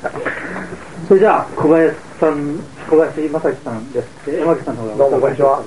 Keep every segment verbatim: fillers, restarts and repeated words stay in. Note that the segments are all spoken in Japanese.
それじゃあ小林さん、小林正樹さんです。山木さんの方がどうもこんにちは。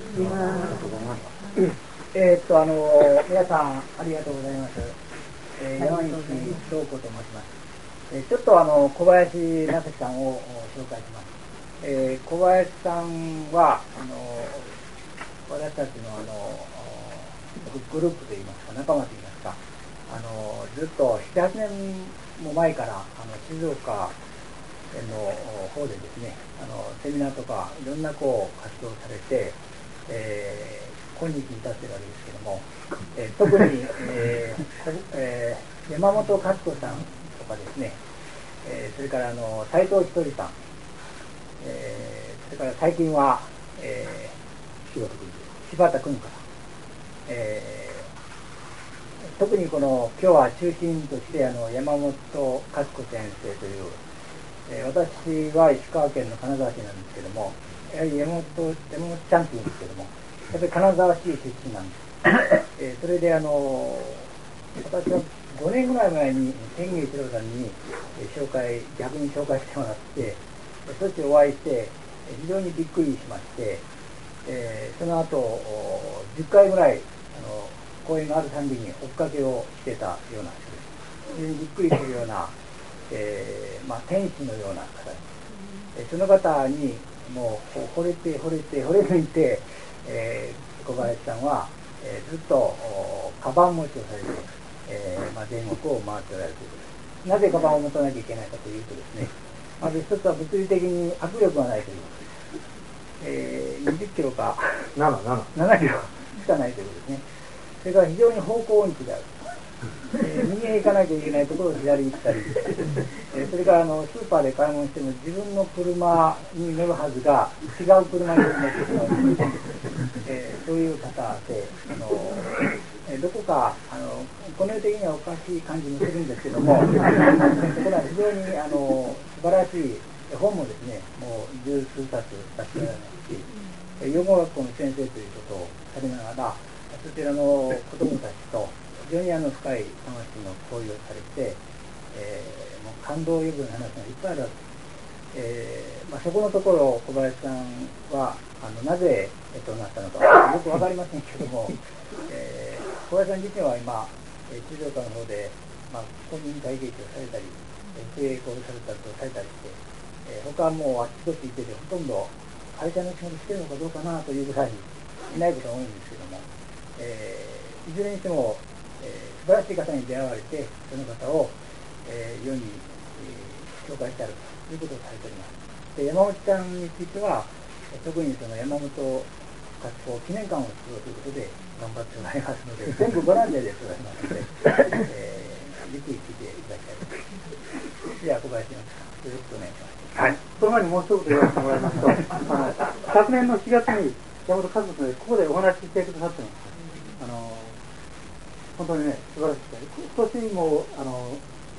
えーっとあの皆さんありがとうございます。えー、山岸翔子と申します。えー、ちょっとあの小林正樹さんを紹介します。えー、小林さんはあの私たちのあのグループといいますか仲間といいますか、あのずっとなな、はちねんも前からあの静岡の方でですね、あのセミナーとかいろんなこう活動をされて、えー、今日に至っているわけですけども、えー、特に、えーえー、山本勝子さんとかですね、えー、それからあの斉藤ひとりさん、えー、それから最近は、えー、柴田君から、えー、特にこの今日は中心としてあの山本勝子先生という、えー、私は石川県の金沢市なんですけども、やはり山本、山本ちゃんって言うんですけども、やっぱり金沢市出身なんです。えー、それであの私はごねんぐらい前に天芸一郎さんに、えー、紹介逆に紹介してもらって、そしてお会いして非常にびっくりしまして、えー、その後じゅっかいぐらいあの講演があるたんびに追っかけをしてたような人です。非常にびっくりするような、えーまあ、天使のような方です。えー、その方にもう惚れて惚れて惚れ抜いて、えー、小林さんは、えー、ずっとカバン持ちをされて、えーまあ、全国を回っておられるということです。なぜカバンを持たなきゃいけないかというとですね、まず一つは物理的に握力がないということです。えー、にじゅっキロかななキロしかないということですね。それから非常に方向音痴である、えー、右へ行かなきゃいけないところを左に行ったり、えー、それからあのスーパーで買い物しても自分の車に乗るはずが違う車に乗ってしまう、えー、そういう方で、あの、えー、どこかあのこの世的にはおかしい感じもするんですけども、これは非常にあの素晴らしい本もですね、もう十数冊出しておられますし、養護学校の先生ということをされながら、そちらの子どもたちと非常にあの深い魂の交流をされて、えー、もう感動を呼ぶような話がいっぱいあるわけです。えーまあ、そこのところを小林さんはあのなぜ、えっと、なったのかよく分かりませんけども、えー、小林さん自身は今、静岡の方で、まあ、公認会計士をされたり、経営講されたりとされたりして、えー、他はもうあっちこっち行っててほとんど会社の仕事してるのかどうかなというぐらいいないことが多いんですけども、えー、いずれにしても、えー、素晴らしい方に出会われて、その方を、えー、世に、えー、紹介してあるということをされております。で、山本ちゃんについては、特にその山本活動記念館を作ろうということで頑張っておられますので、全部ボランティアで作られますので、えー、ゆっくり聞いていただきたいと思います。では小林さん、よろしくお願いします。 はい、その前にもう一言言わせてもらいますと、あの昨年のしがつに山本和子さんでここでお話ししてくださってます。あの本当にね、素晴らしくて、今年もあの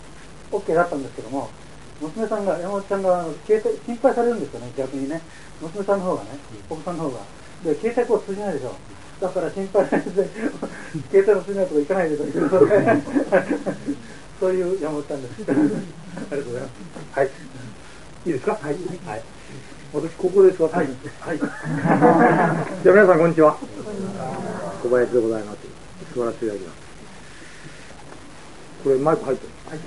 OK だったんですけども、娘さんが、山本ちゃんが携帯心配されるんですよね、逆にね、娘さんの方がね、お子さんの方が。で、携帯こう通じないでしょ。だから心配されて、携帯の通じないとこ行かないでということで、そういう山本ちゃんです。ありがとうございます。はい。いいですか。はい。はい。私ここで座ってます。はい。じゃあ皆さんこんにちは。小林でございます。座らせていただきます。これマイク入ってる。はい。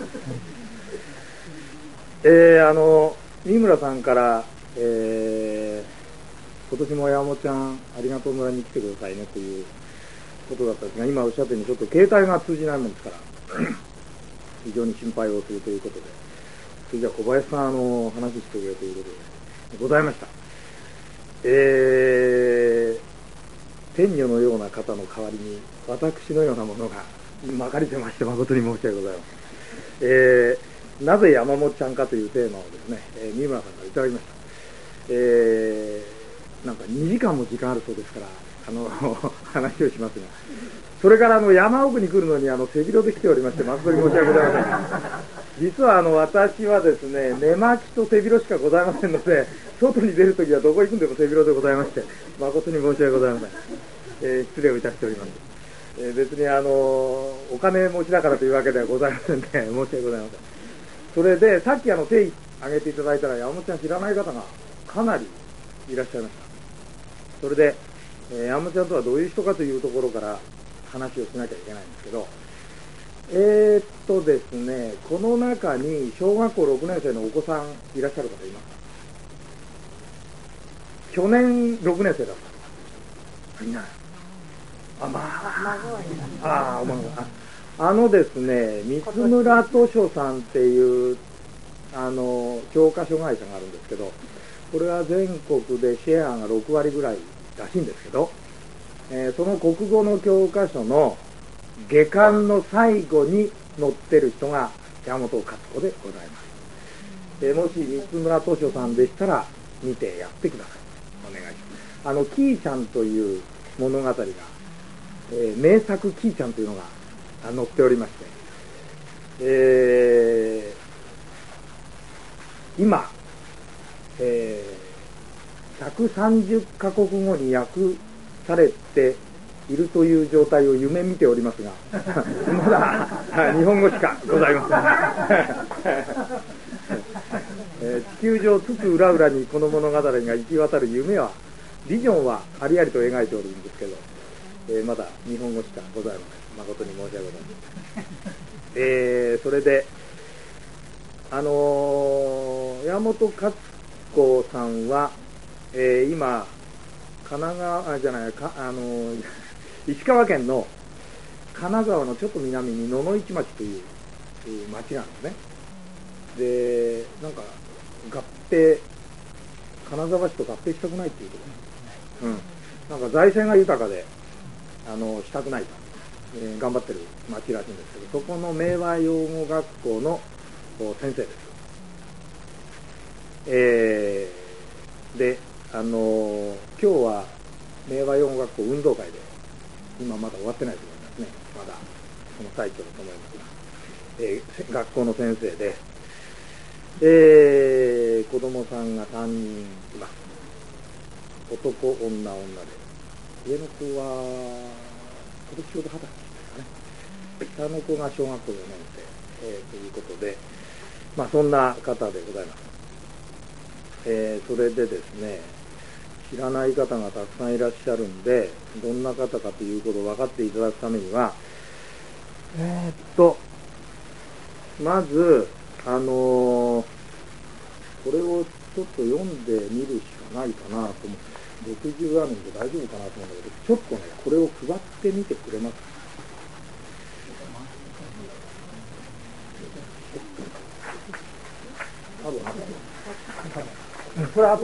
えー、あの三村さんから、えー、今年も山本ちゃんありがとう村に来てくださいねということだったんですが、今おっしゃったようにちょっと携帯が通じないもんですから非常に心配をするということで、それじゃあ小林さんあの話してくれということでございました。えー、天女のような方の代わりに私のようなものがまかりてまして誠に申し訳ございません。えー、なぜ山本ちゃんかというテーマをですね、えー、三村さんからいただきました。えー、なんかにじかんも時間あるそうですからあの話をしますが、それからあの山奥に来るのにあの背広で来ておりまして誠に申し訳ございません。実はあの私はですね、寝巻きと背広しかございませんので、外に出るときはどこ行くんでも背広でございまして、誠に申し訳ございません。えー、失礼をいたしております。えー、別にあのお金持ちだからというわけではございませんで、申し訳ございません。 それでさっきあの手挙げていただいたら山本ちゃん知らない方がかなりいらっしゃいました。それで、えー、山本ちゃんとはどういう人かというところから話をしなきゃいけないんですけど、えー、っとですねこの中に小学校ろくねん生のお子さんいらっしゃる方いますか？去年ろくねん生だった。いない。あ、まあ、ああ、お孫さん。あのですね、三村図書さんっていうあの教科書会社があるんですけど、これは全国でシェアがろくわりぐらいらしいんですけど、えー、その国語の教科書の下巻の最後に載ってる人が山本勝子でございます。えー、もし三村図書さんでしたら見てやってください。お願いします。あのキーちゃんという物語が、えー、名作キーちゃんというのが載っておりまして、えー、今、えー、ひゃくさんじゅっかこくごに訳されているという状態を夢見ておりますがまだ日本語しかございません、えー、地球上つつ裏裏にこの物語が行き渡る夢はビジョンはありありと描いておるんですけど、えー、まだ日本語しかございません。誠に申し訳ございません。えー、それであのー、山本勝子さんは、えー、今神奈川じゃないか、あのー、石川県の金沢のちょっと南に野々市町という町なんですね。でなんか合併金沢市と合併したくないっていうこと、うん、なんか財政が豊かであのしたくないと、えー、頑張ってる町らしいんですけど、そこの明和養護学校の先生です。えー、であのー、今日は明和養護学校運動会で今まだ終わってないと思いますね。まだその最中だと思いますが、えー、学校の先生で、えー、子供さんがさんにんいます。男女女で、上の子は今年ちょうどはたちですかね。下の子が小学校よねん生、えー、ということで、まあそんな方でございます。えー、それでですね、知らない方がたくさんいらっしゃるんで、どんな方かということを分かっていただくためには、えー、っとまずあのー、これをちょっと読んでみるしかないかなと思って、ろくじゅうあるんで大丈夫かなと思うんだけど、ちょっとねこれを配ってみてくれますか。多分あるうん、それはあと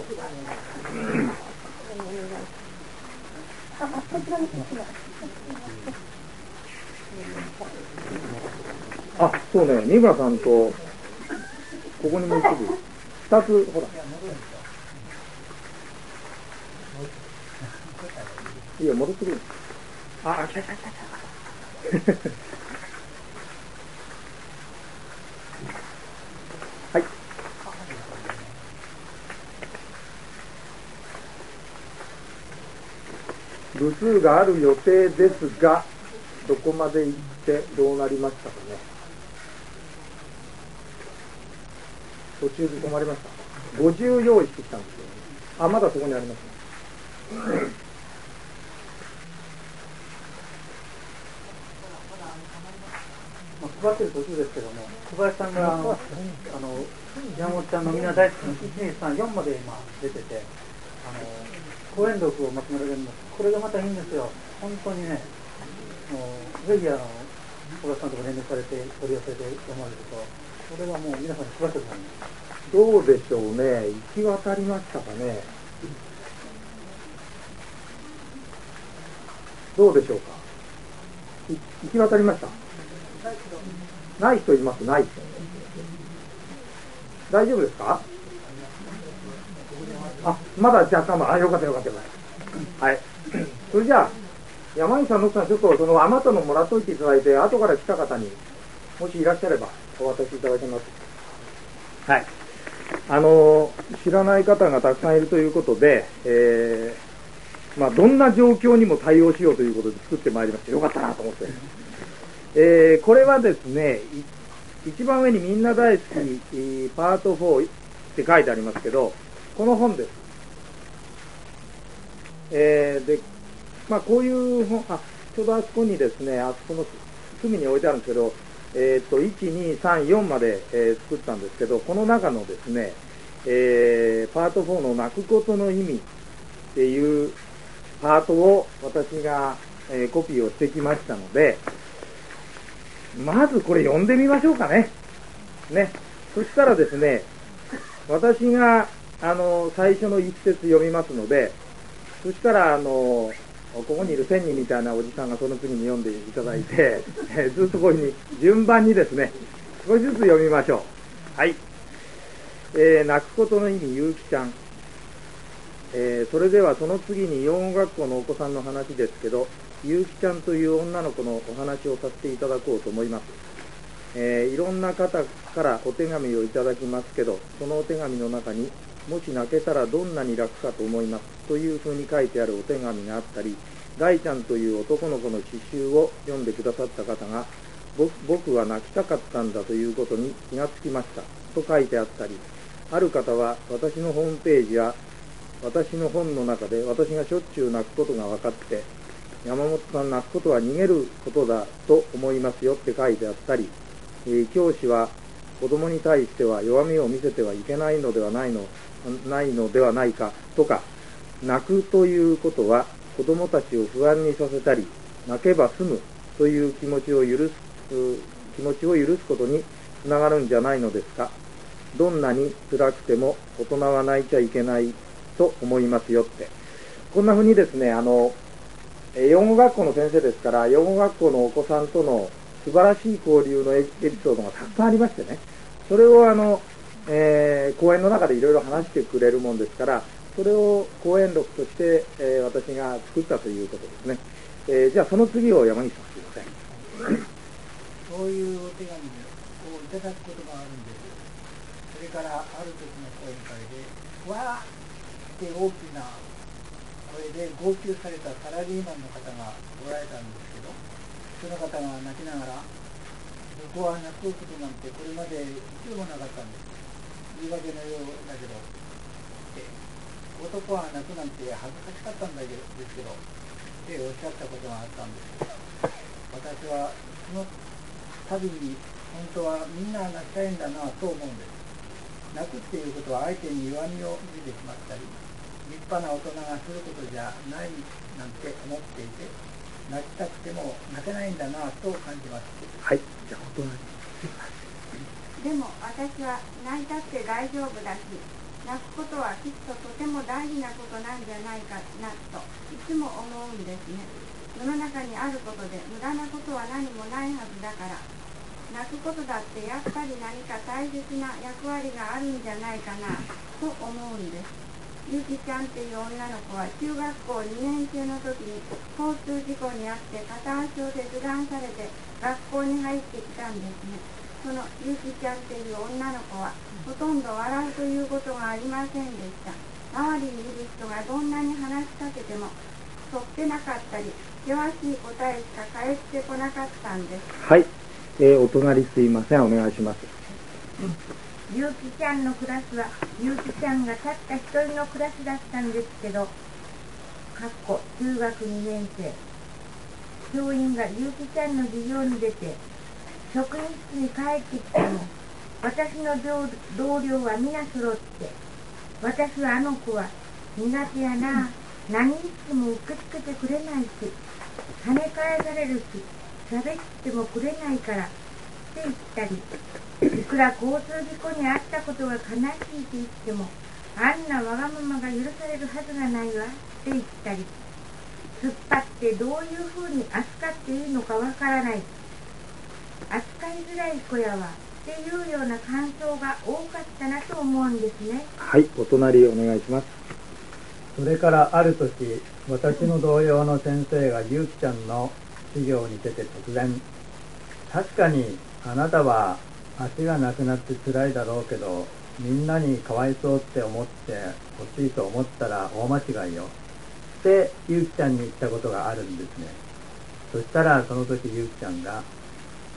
あ、そうね、三村さんとここにもう一部二つほらいや戻ってくる。ああ来た来た来た来たはい、部数がある予定ですが、どこまで行ってどうなりましたかね。途中で止まりました。ごじゅう用意してきたんですよ。あ、まだそこにありますね。 配ってる途中ですけども、小林さんがあの、あの山本ちゃんのみんな大好きのいちにさんよんまで今出てて、あの講演録をまとめられるんです。これがまたいいんですよ。本当にね、もうぜひあの小林さんとか連絡されて取り寄せて読まれると、これはもう皆さんに配ってくださいね。 どうでしょうね、行き渡りましたかね。どうでしょうか。行き渡りました。ない人います。ない人。大丈夫ですか。あ、まだ若干、あ、よかったよかったよかった。はい。それじゃあ山口さんの奥さん、ちょっとその余ったのもらっといていただいて、後から来た方にもしいらっしゃればお渡しいただけます。はい。あの知らない方がたくさんいるということで、えーまあ、どんな状況にも対応しようということで作ってまいりまして、よかったなと思って、えー、これはですね、 一番上にみんな大好きパートフォーって書いてありますけど、この本です。えー、で、まあこういう本、あ、ちょうどあそこにですね、あそこの隅に置いてあるんですけど、えー、っと、いち、に、さん、よんまで、えー、作ったんですけど、この中のですね、えー、パートフォーの泣くことの意味っていうパートを私が、えー、コピーをしてきましたので、まずこれ読んでみましょうかね。ね。そしたらですね、私が、あの、最初の一節読みますので、そしたら、あの、ここにいる千人みたいなおじさんがその次に読んでいただいて、えー、ずっとこういうふうに順番にですね、少しずつ読みましょう。はい。えー、泣くことの意味、ゆうきちゃん。えー、それではその次に養護学校のお子さんの話ですけど、ゆうきちゃんという女の子のお話をさせていただこうと思います。えー、いろんな方からお手紙をいただきますけど、そのお手紙の中にもし泣けたらどんなに楽かと思いますというふうに書いてあるお手紙があったり、大ちゃんという男の子の詩集を読んでくださった方が、僕, 僕は泣きたかったんだということに気がつきましたと書いてあったり、ある方は私のホームページや私の本の中で私がしょっちゅう泣くことが分かって、山本さん、泣くことは逃げることだと思いますよって書いてあったり、えー、教師は子供に対しては弱みを見せてはいけないのではないのないのではないかとか、泣くということは子供たちを不安にさせたり、泣けば済むという気持ちを許す気持ちを許すことにつながるんじゃないのですか。どんなに辛くても大人は泣いちゃいけないと思いますよって、こんなふうにですね、あの養護学校の先生ですから、養護学校のお子さんとの素晴らしい交流のエピソードがたくさんありましてね、それをあの、えー、講演の中でいろいろ話してくれるもんですから、それを講演録として、えー、私が作ったということですね。えー、じゃあその次を山岸さん、すいません。 そういうお手紙をいただくことがあるんです。それからある時の講演会でわーって大きな声で号泣されたサラリーマンの方がおられたんですけど、その方が泣きながら、僕は泣くことなんてこれまで一度もなかったんです。言い訳のようだけど、男は泣くなんて恥ずかしかったんだけどですけどっておっしゃったことがあったんです。私はその度に本当はみんな泣きたいんだなと思うんです。泣くっていうことは相手に弱みを見せてしまったり、立派な大人がすることじゃないなんて思っていて、泣きたくても泣けないんだなと感じます。 はい、じゃあ大人でも私は泣いたって大丈夫だし、泣くことはきっととても大事なことなんじゃないかなといつも思うんですね。世の中にあることで無駄なことは何もないはずだから、泣くことだってやっぱり何か大切な役割があるんじゃないかなと思うんです。ゆきちゃんっていう女の子は中学校にねん生の時に交通事故に遭って片足を切断されて学校に入ってきたんですね。そのゆきちゃんっていう女の子はほとんど笑うということがありませんでした。周りにいる人がどんなに話しかけてもそっけなかったり、険しい答えしか返ってこなかったんです。 はい、えー、お隣すいません、お願いします。 ゆうきちゃんのクラスはゆうきちゃんがたった一人のクラスだったんですけど、かっこ中学にねん生、教員がゆうきちゃんの授業に出て職員室に帰ってきても、私の同僚は皆揃って、私はあの子は苦手やな、何言っても受け付けてくれないし、跳ね返されるし、喋ってもくれないからって言ったり、いくら交通事故に遭ったことが悲しいって言っても、あんなわがままが許されるはずがないわって言ったり、突っ張ってどういうふうに扱っていいのかわからない、扱いづらい子やわっていうような感想が多かったなと思うんですね。 はい、お隣お願いします。 それからある時、私の同僚の先生がゆうきちゃんの授業に出て突然、確かにあなたは足がなくなって辛いだろうけど、みんなにかわいそうって思ってほしいと思ったら大間違いよってゆうきちゃんに言ったことがあるんですね。そしたらその時ゆうきちゃんが、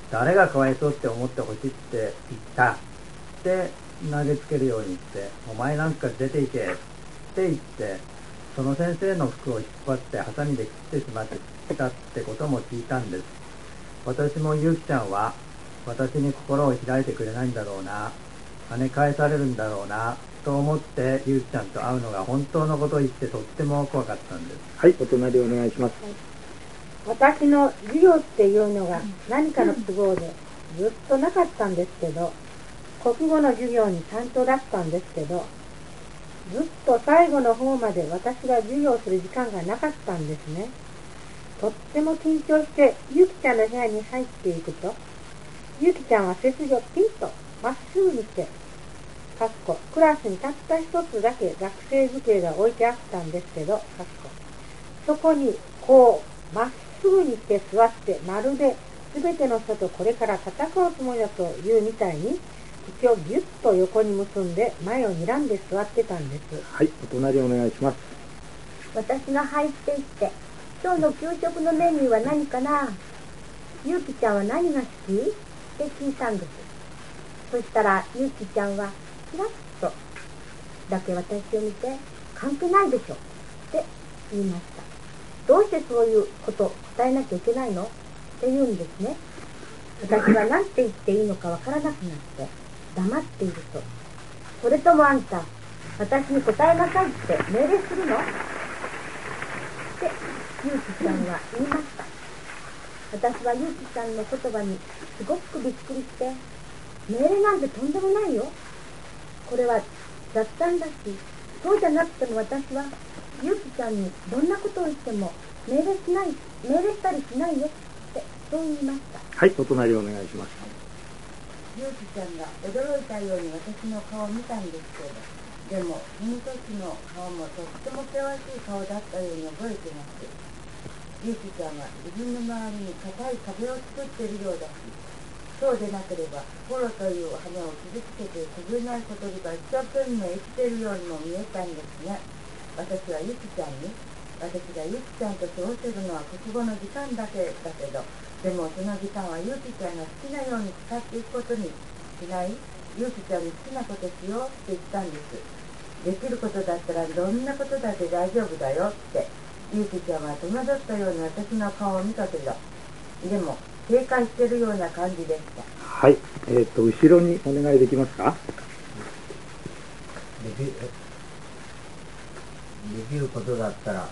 誰がかわいそうって思ってほしいって言ったって投げつけるように言って、お前なんか出ていけって言って、その先生の服を引っ張ってハサミで切ってしまったってことも聞いたんです。私もゆうきちゃんは私に心を開いてくれないんだろうな、跳ね返されるんだろうなと思ってゆうきちゃんと会うのが本当のことを言ってとっても怖かったんです。 はい、お隣お願いします。 私の授業っていうのが何かの都合でずっとなかったんですけど、国語の授業に担当だったんですけど、ずっと最後の方まで私が授業する時間がなかったんですね。とっても緊張してゆきちゃんの部屋に入っていくと、ゆきちゃんは背筋をピンとまっすぐにして、かっこクラスにたった一つだけ学生机が置いてあったんですけど、かっこそこにこうまっすぐにして座って、まるで全ての人とこれから戦うつもりだというみたいに、口をぎゅっと横に結んで前を睨んで座ってたんです。 はい、お隣お願いします。 私が入っていって、今日の給食のメニューは何かな、ゆうきちゃんは何が好きって聞いたんです。そしたらゆうきちゃんはキラッとだけ私を見て、関係ないでしょって言いました。どうしてそういうことを答えなきゃいけないのって言うんですね。私は何て言っていいのかわからなくなって黙っていると、それともあんた私に答えなさいって命令するのってゆうきちゃんは言いました。私はゆうきちゃんの言葉にすごくびっくりして、命令なんてとんでもないよ、これは雑談だし、そうじゃなくても私はゆうきちゃんにどんなことを言っても命令しない、命令したりしないよってそう言いました。 はい、お隣お願いします。 ゆうきちゃんが驚いたように私の顔を見たんですけれど、でもその時の顔もとっても険しい顔だったように覚えてます。ゆうきちゃんは自分の周りに硬い壁を作っているようだし、そうでなければ心という羽を傷つけて飛べない小鳥が一生懸命生きているようにも見えたんですね。私はゆきちゃんに、私がゆきちゃんと過ごせるのは国語の時間だけだけど、でもその時間はゆきちゃんが好きなように使っていくことにしない、ゆきちゃんに好きなことしようって言ったんです。できることだったらどんなことだって大丈夫だよって、ゆきちゃんは戸惑ったように私の顔を見たけど、でも警戒してるような感じでした。 はい、えっと後ろにお願いできますか。 できるできることだったら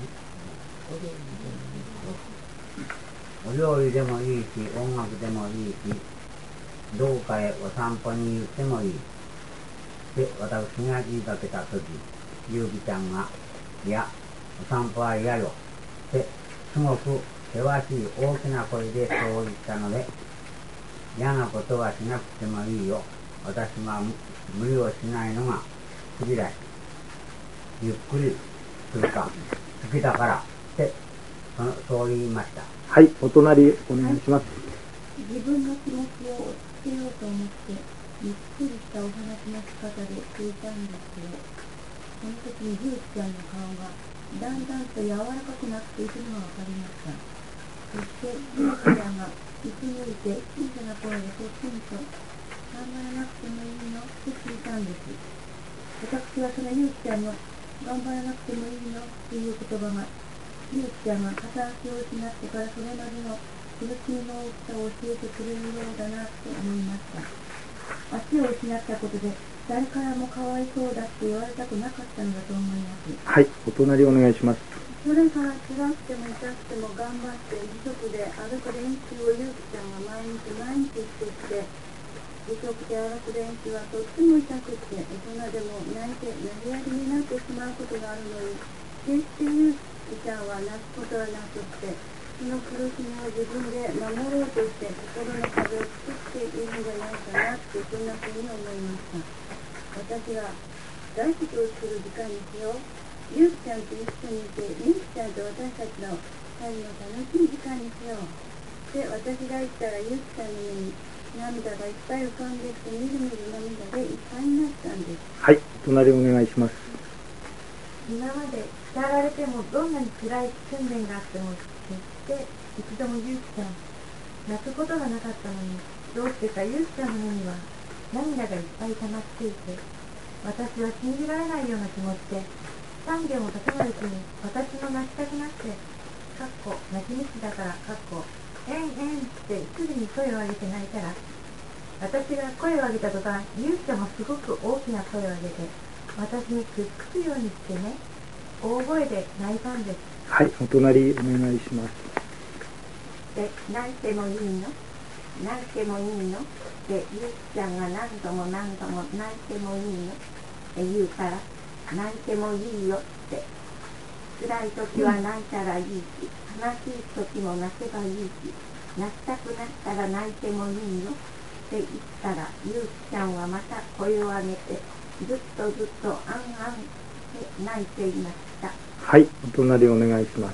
お料理でもいいし、音楽でもいいし、どこかへお散歩に行ってもいいで、私が言いかけたとき、ゆうきちゃんがいやお散歩は嫌よってすごく険しい大きな声でそう言ったので、嫌なことはしなくてもいいよ、私は無理をしないのが好きだい、ゆっくりするか好きだからってそのそう言いました。 はい、お隣お願いします。 自分の気持ちをつけようと思ってゆっくりしたお話の仕方で聞いたんですよ。その時にゆうきちゃんの顔がだんだんと柔らかくなっていくのが分かりました。そしてゆうきちゃんがうつむいて小さな声でこっちにと、頑張らなくてもいいのって聞いたんです。私はそのゆうきちゃんの頑張らなくてもいいのっていう言葉が、ゆうきちゃんが片足を失ってからそれまでの苦しみの大きさを教えてくれるようだなって思いました。足を失ったことで誰からもかわいそうだって言われたくなかったのだと思います。 はい、お隣お願いします。 それから辛くても痛くても頑張って義足で歩く練習をゆうきちゃんが毎日毎日してきて、義足で歩く練習はとっても痛くて、大人でも泣いて投げやりになってしまうことがあるのに、決してゆうきちゃんは泣くことはなくって、その苦しみを自分で守ろうとして心の壁を作っているんじゃないかなって、そんなふうに思いました。私が大好きをする時間にしよう、ゆうきちゃんと一緒にいて、ゆうきちゃんと私たちの二人の楽しい時間にしようって私が言ったら、ゆうきちゃんの目に涙がいっぱい浮かんできて、みるみる涙でいっぱいになったんです。 はい、お隣お願いします。 今まで叱られてもどんなに辛い訓練があっても決して一度もゆうきちゃん泣くことがなかったのに、どうしてかゆうきちゃんの目には涙がいっぱい溜まっていて、私は信じられないような気持ちで、三軒も経たないうちに私も泣きたくなって、かっこ泣き虫だから、かっこえんえんってすぐに声を上げて泣いたら、私が声を上げた途端、ゆうきちゃんもすごく大きな声を上げて、私にくっつくようにしてね、大声で泣いたんです。 はい、お隣お願いします。 で、泣いてもいいの？泣いてもいいの？で、ゆうきちゃんが何度も何度も泣いてもいいの？って言うから、泣いてもいいよって。辛い時は泣いたらいいし、悲しい時も泣けばいいし、泣きたくなったら泣いてもいいよって言ったら、ゆうきちゃんはまた声を上げて、ずっとずっとあんあんって泣いていました。 はい、お隣お願いします。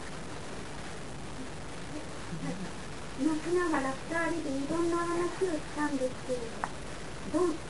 泣きながら二人でいろんな話をしたんですけれど、どう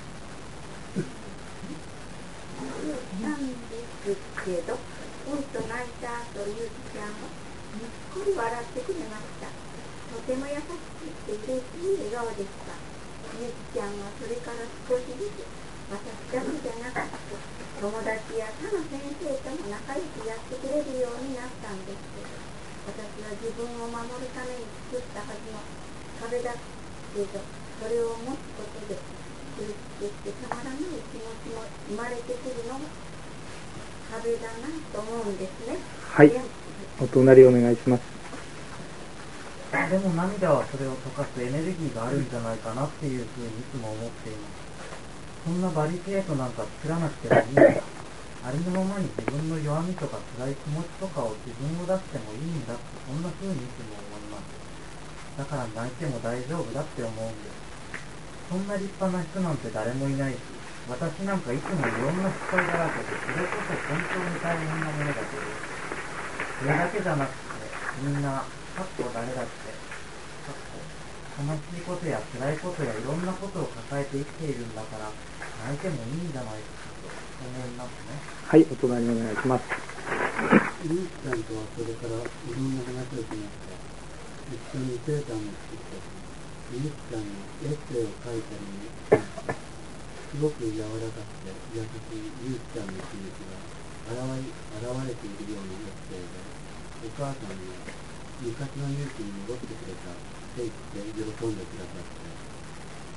したんですけど、うんと泣いた後、ゆうきちゃんはにっこり笑ってくれました。とても優しくて嬉しい笑顔でした。ゆうきちゃんはそれから少しずつ、私だけじゃなくて、友達や他の先生とも仲良くやってくれるようになったんですけど、私は自分を守るために作ったはずの壁だけど、それを持つことで苦しくてたまらない気持ちも生まれてくるのが壁だなと思うんですね。 はい、お隣お願いします。 でも涙はそれを溶かすエネルギーがあるんじゃないかなっていうふうにいつも思っています。そんなバリケードなんか作らなくてもいいんだ。ありのままに自分の弱みとか辛い気持ちとかを自分を出してもいいんだって、そんな風にいつも思います。だから泣いても大丈夫だって思うんです。そんな立派な人なんて誰もいないし、私なんかいつもいろんな失敗だらけで、それこそ本当に大変なものだけど、それだけじゃなくて、みんな、かっこ誰だって、かっこ悲しいことや辛いことやいろんなことを抱えて生きているんだから、泣いてもいいんじゃないかと思いますね。 はい、お隣お願いします。 ゆうきちゃんとはそれからいろんな話をしました。一緒にセーターも作ったし、ゆうきちゃんのエッセイを書いたりもしました。すごく柔らかくて優しいゆうきちゃんの気持ちが現れ、現れているようなエッセイで、お母さんが昔のゆうきに戻ってくれたって言って喜んでくださって、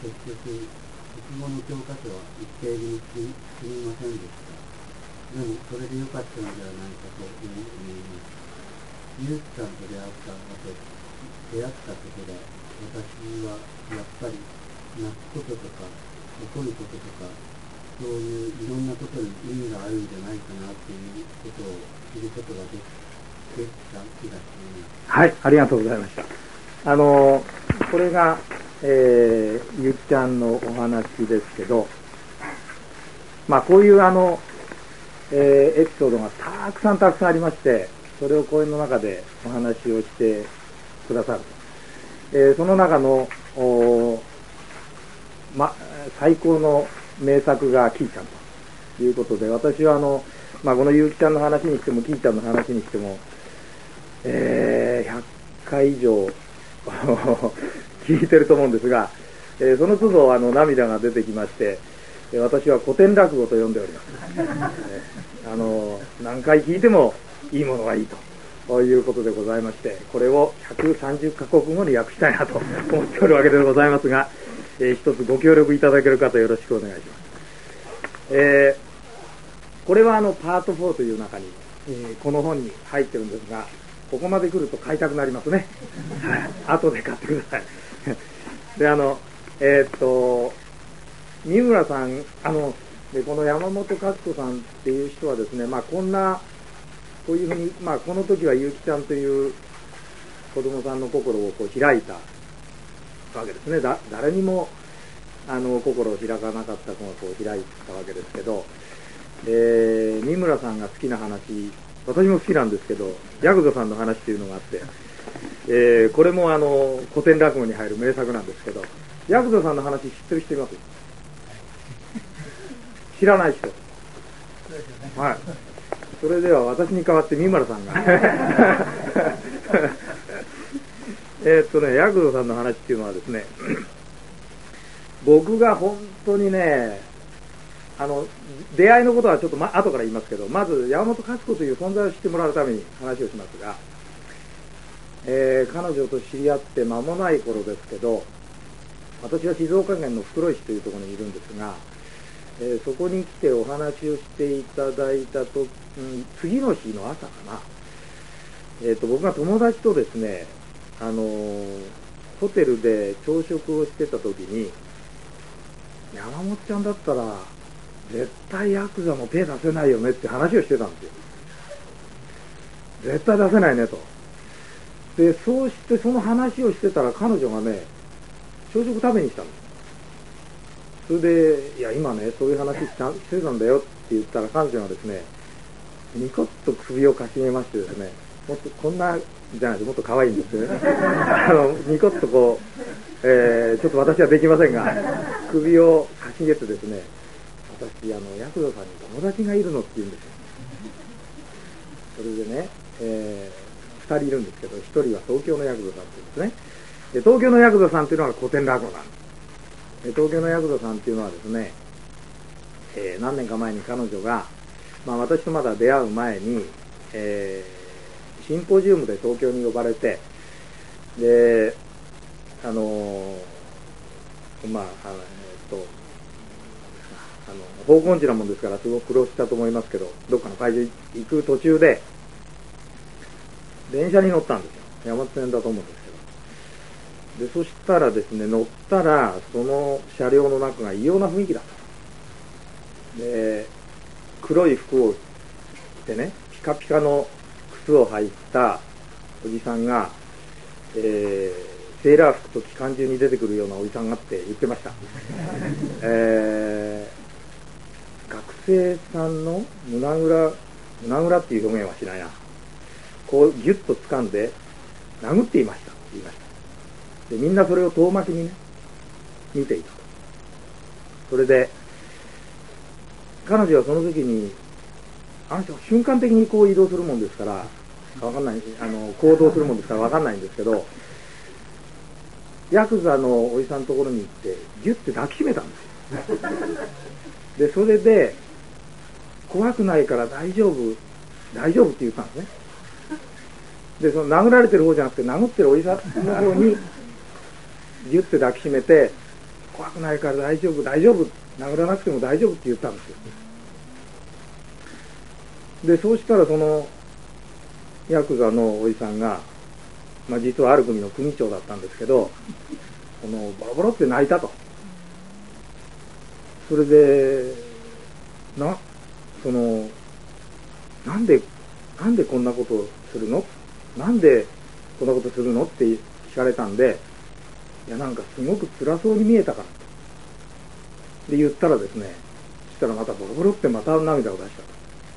結局国語の教科書は一定に進みませんでした。でもそれで良かったのではないかと思います。ゆうきさんと出会った後、出会ったことで私はやっぱり泣くこととか怒ることとか、そういういろんなことに意味があるんじゃないかなっていうことを知ることができた気がしています。 はい、ありがとうございました。あのこれが、えー、ゆきちゃんのお話ですけど、まあこういうあの、えー、エピソードがたくさんたくさんありまして、それを講演の中でお話をしてくださる、えー、その中のま、最高の名作がキーちゃんということで、私はあの、まあ、このゆうきちゃんの話にしてもキーちゃんの話にしても、えー、ひゃっかい以上聞いてると思うんですが、えー、その都度あの涙が出てきまして、私は古典落語と呼んでおります、あの何回聞いてもいいものがいいということでございまして、これをひゃくさんじゅっカ国語に訳したいなと思っておるわけでございますが、えー、一つご協力いただける方よろしくお願いします。えー、これはあのパートフォーという中に、えー、この本に入ってるんですが、ここまで来ると買いたくなりますね。後で買ってください。で、あの、えー、っと、三村さん、あの、でこの山本勝子さんっていう人はですね、まあこんな、こういうふうに、まあこの時はゆうきちゃんという子供さんの心をこう開いたわけですね。だ誰にもあの心を開かなかった子がこう開いたわけですけど、えー、三村さんが好きな話、私も好きなんですけど、ヤクザさんの話っていうのがあって、えー、これもあの古典落語に入る名作なんですけど、ヤクザさんの話知ってる人います？知らない人。はい。それでは私に代わって三村さんがえーっとね、ヤクザさんの話っていうのはですね、僕が本当にね、あの、出会いのことはちょっと、ま、後から言いますけど、まず山本勝子という存在を知ってもらうために話をしますが、えー、彼女と知り合って間もない頃ですけど、私は静岡県の袋井市というところにいるんですが、えー、そこに来てお話をしていただいたと、うん、次の日の朝かな、えーと、僕が友達とですね、あのー、ホテルで朝食をしてた時に、山本ちゃんだったら絶対ヤクザも手出せないよねって話をしてたんですよ。絶対出せないねと。で、そうしてその話をしてたら彼女がね、朝食食べに来たんです。それで、いや今ね、そういう話してたんだよって言ったら、彼女がですね、ニコッと首をかしげましてですね、もっとこんなじゃないです、もっと可愛いんですよね。あのニコッとこう、えー、ちょっと私はできませんが、首をかしげてですね、私あのヤクザさんに友達がいるのって言うんですよ。それでね、えー、ふたりいるんですけど、ひとりは東京のヤクザさんって言うんですね。で、東京のヤクザさんっていうのは古典落語なんです。で、東京のヤクザさんっていうのはですね、えー、何年か前に彼女が、まあ、私とまだ出会う前に、えー、シンポジウムで東京に呼ばれて、で、あのー、まあ、あの、えっと、あの、方向音痴なもんですから、すごく苦労したと思いますけど、どっかの会場行く途中で、電車に乗ったんですよ。山手線だと思うんですけど。で、そしたらですね、乗ったら、その車両の中が異様な雰囲気だった。で、黒い服を着てね、ピカピカの靴を履いたおじさんが、えー、セーラー服と機関銃に出てくるようなおじさんがって言ってました。えー、学生さんの胸ぐら、胸ぐらっていう表現はしないな。こうギュッと掴んで殴っていましたって言いました。で、みんなそれを遠巻きにね、見ていたと。それで、彼女はその時に、あの人は瞬間的にこう移動するもんですから、わかんない、あの、行動するもんですからわかんないんですけど、ヤクザのおじさんのところに行って、ギュッて抱きしめたんですよ。で、それで、怖くないから大丈夫、大丈夫って言ったんですね。で、その殴られてる方じゃなくて、殴ってるおじさんの方に、ギュッて抱きしめて、怖くないから大丈夫、大丈夫、殴らなくても大丈夫って言ったんですよ。で、そうしたらその、ヤクザのおじさんが、まあ実はある組の組長だったんですけど、このボロボロって泣いたと。それで、な、その、なんで、なんでこんなことをするの？なんでこんなことするのって聞かれたんで、いやなんかすごく辛そうに見えたからと。で言ったらですね、そしたらまたボロボロってまた涙を出したと。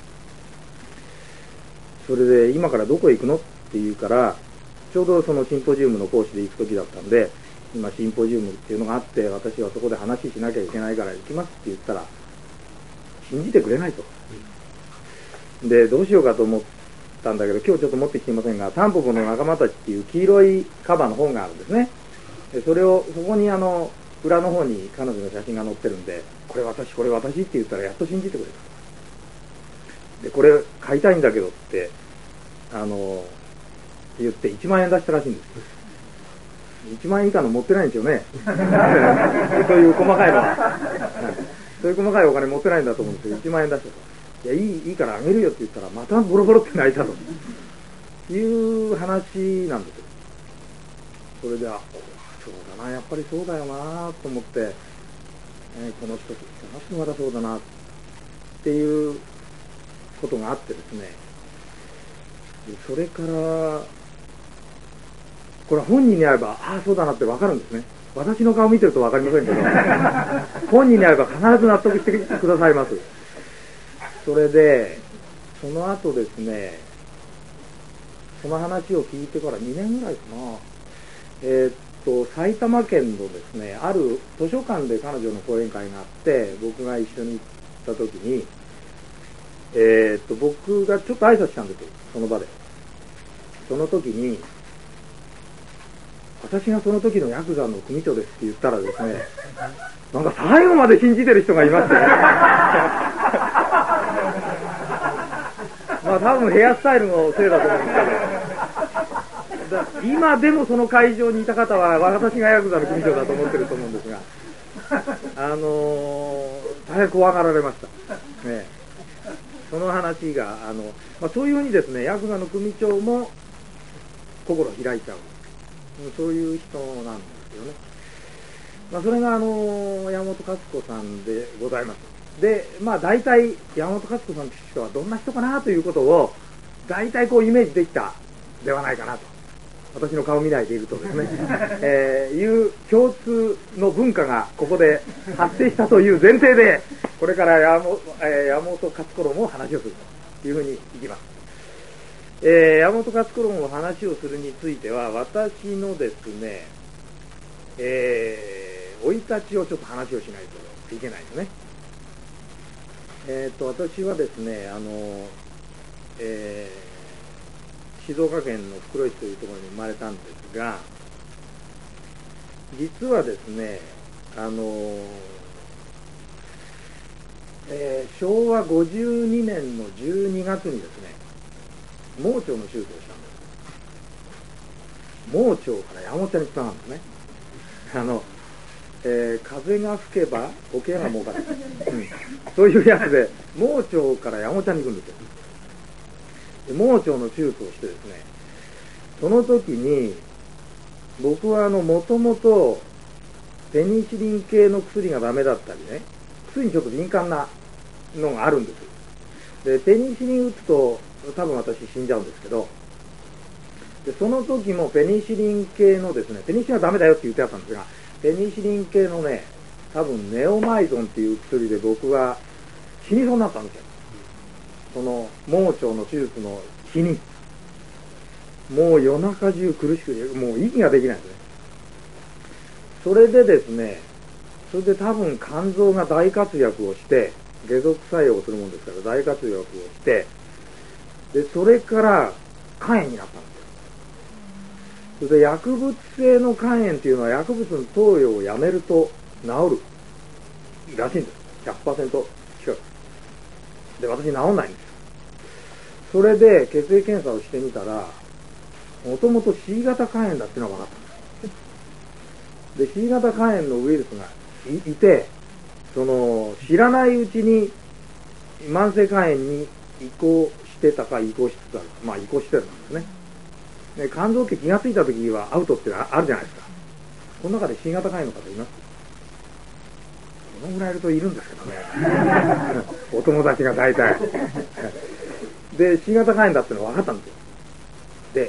それで今からどこへ行くのって言うから、ちょうどそのシンポジウムの講師で行く時だったんで、今シンポジウムっていうのがあって、私はそこで話しなきゃいけないから行きますって言ったら、信じてくれないと。で、どうしようかと思ったんだけど、今日ちょっと持ってきていませんが、タンポポの仲間たちっていう黄色いカバーの本があるんですね。でそれを、そこにあの、裏の方に彼女の写真が載ってるんで、これ私、これ私って言ったらやっと信じてくれた。で、これ買いたいんだけどって、あの、言っていちまんえん出したらしいんです。いちまんえん以下の持ってないんですよね。そういう細かいのは。そういう細かいお金持ってないんだと思うんですけど、いちまんえん出したと。いや、いい、いいからあげるよって言ったら、またボロボロって泣いたと。いう話なんですよ。それで、あ、そうだな、やっぱりそうだよなと思って、えー、この人、この人まだそうだなっていうことがあってですね。それから、これは本人に会えば、ああ、そうだなってわかるんですね。私の顔見てるとわかりませんけど、本人に会えば必ず納得してくださいます。それで、その後ですね、その話を聞いてからにねんぐらいかな、えー、っと、埼玉県のですね、ある図書館で彼女の講演会があって、僕が一緒に行った時に、えー、っと、僕がちょっと挨拶したんですよ、その場で。その時に、 私がその時のヤクザの組長ですって言ったらですね、なんか最後まで信じてる人がいましてねまあ多分ヘアスタイルのせいだと思うんですけど、だ今でもその会場にいた方は私がヤクザの組長だと思ってると思うんですが、あのー、大変怖がられました、ね、その話があの、まあ、そういうふうにですね、ヤクザの組長も心を開いちゃう、そういう人なんですよね。まあ、それがあの山本勝子さんでございます。で、まあ大体山本勝子さんという人はどんな人かなということを大体こうイメージできたではないかなと、私の顔見ないでいるとですね、えー、いう共通の文化がここで発生したという前提で、これから山本、えー、山本勝子論を話をするというふうにいきます。えー、山本勝子論を話をするについては、私のですね、えー、生い立ちをちょっと話をしないといけないですね。えーと、私はですね、あの、えー、静岡県の袋井市というところに生まれたんですが、実はですね、あの、えー、しょうわごじゅうにねんのじゅうにがつにですね、盲腸の手術をしたんです。盲腸から山本ちゃんにつながるんですね。あの、えー、風が吹けば桶屋が儲かる、うん、そういうやつで盲腸から山本ちゃんに行くんですよ。で盲腸の手術をしてですね、その時に僕はあのもともとペニシリン系の薬がダメだったりね、薬にちょっと敏感なのがあるんです。でペニシリン打つと多分私死んじゃうんですけど、でその時もペニシリン系のですね、ペニシリンはダメだよって言ってあったんですが、ペニシリン系のね、多分ネオマイゾンっていう薬で僕は死にそうになったんですよ。その盲腸の手術の日に、もう夜中中苦しくて、もう息ができないんですね。それでですね、それで多分肝臓が大活躍をして、解毒作用をするもんですから大活躍をして、でそれから肝炎になったんですよ。それで薬物性の肝炎っていうのは薬物の投与をやめると治るらしいんです。 ひゃくパーセント 近くで、私治んないんですよ。それで血液検査をしてみたら、もともと C 型肝炎だっていうのが分かったんです。で C 型肝炎のウイルスが い, いて、その知らないうちに慢性肝炎に移行してたか移行しつつある、まあ移行してるんですね。で肝臓って気がついた時はアウトってあるじゃないですか。この中で C 型肝炎の方います？このぐらいいるといるんですけどねお友達が大体で C 型肝炎だってのが分かったんですよ。で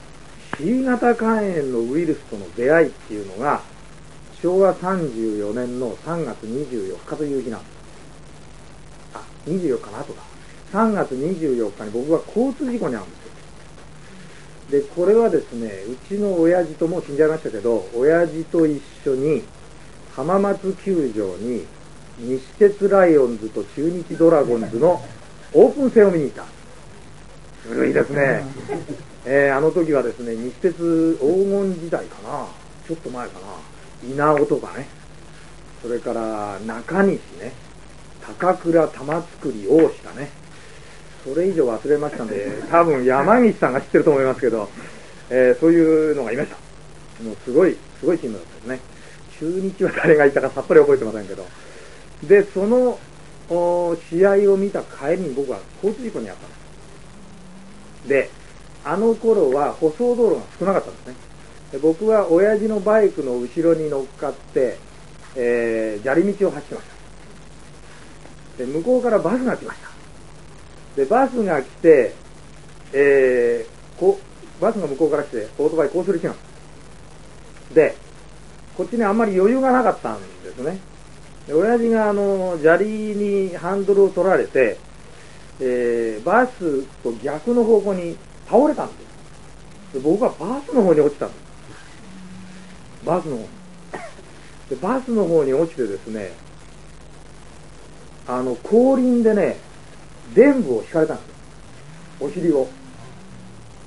C 型肝炎のウイルスとの出会いっていうのがしょうわさんじゅうよねんのさんがつにじゅうよっかという日なんです。あ、にじゅうよっかの後だ。さんがつにじゅうよっかに僕は交通事故に遭うんですよ。でこれはですね、うちの親父ともう死んじゃいましたけど、親父と一緒に浜松球場に西鉄ライオンズと中日ドラゴンズのオープン戦を見に行った。古いですね、えー、あの時はですね、西鉄黄金時代かな、ちょっと前かな、稲尾とかね、それから中西ね、高倉玉造大下ね、それ以上忘れましたんで、多分山岸さんが知ってると思いますけど、えー、そういうのがいました。もうすごいすごいチームだったですね。中日は誰がいたかさっぱり覚えてませんけど、でその試合を見た帰りに僕は交通事故に遭ったんです。であの頃は舗装道路が少なかったんですね。で僕は親父のバイクの後ろに乗っかって、えー、砂利道を走ってました。で向こうからバスが来ました。でバスが来て、えー、こバスが向こうから来てオートバイこうする違うんで、こっちにあんまり余裕がなかったんですね。で親父があの砂利にハンドルを取られて、えー、バスと逆の方向に倒れたんです。で僕はバスの方に落ちたんです。バスの方にでバスの方に落ちてですね、あの後輪でね、臀部を引かれたんですよ、お尻を。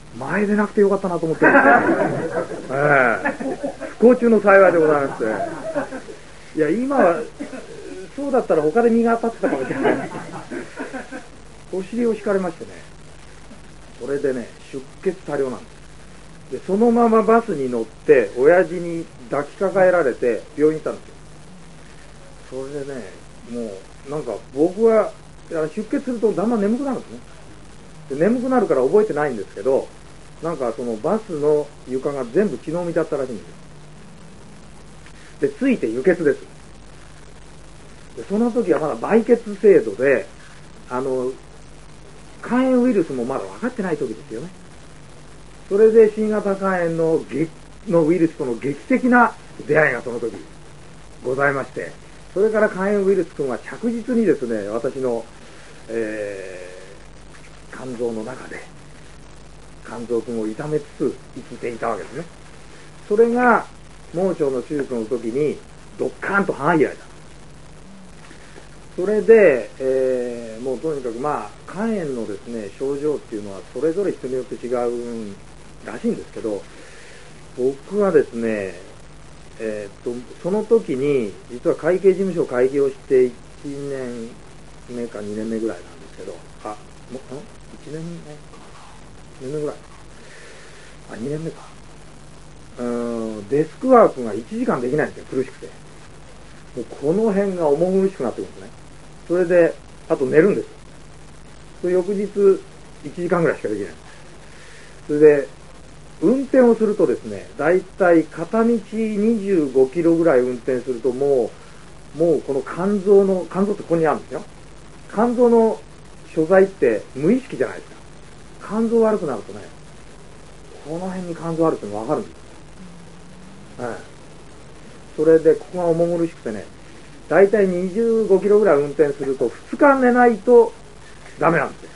前でなくてよかったなと思ってるんですよ、ええ、不幸中の幸いでございまして、いや今はそうだったら他で身が当たってたかもしれないお尻を敷かれましてね、それでね出血多量なんです。でそのままバスに乗って親父に抱きかかえられて病院に行ったんですよ。それでね、もうなんか僕は出血するとだんだん眠くなるんですね。で眠くなるから覚えてないんですけど、なんかそのバスの床が全部血のみだったらしいんですよ。でついて輸血です。でその時はまだ売血制度で、あの肝炎ウイルスもまだ分かってない時ですよね。それで新型肝炎ののウイルスとの劇的な出会いがその時ございまして、それから肝炎ウイルス君は着実にですね、私の、えー、肝臓の中で肝臓君を痛めつつ生きていたわけですね。それが盲腸の手術の時にドッカーンと花開いた。それで、えー、もうとにかくまあ肝炎のですね症状っていうのはそれぞれ人によって違うらしいんですけど、僕はですね、えー、っとその時に実は会計事務所開業していちねんめかにねんめぐらいなんですけど、あもういちねんめかにねんめぐらいあにねんめか、うーんデスクワークがいちじかんできないんですよ、苦しくて。もうこの辺が重苦しくなってくるんですね。それであと寝るんです。それ翌日いちじかんぐらいしかできない。それで運転をするとですね、だいたい片道にじゅうごキロぐらい運転するともうもうこの肝臓の肝臓ってここにあるんですよ。肝臓の所在って無意識じゃないですか。肝臓悪くなるとね、この辺に肝臓あるっての分かるんですよ、はい。それでここが重苦しくてね、だいたいにじゅうごキロぐらい運転するとふつか寝ないとダメなんですよ。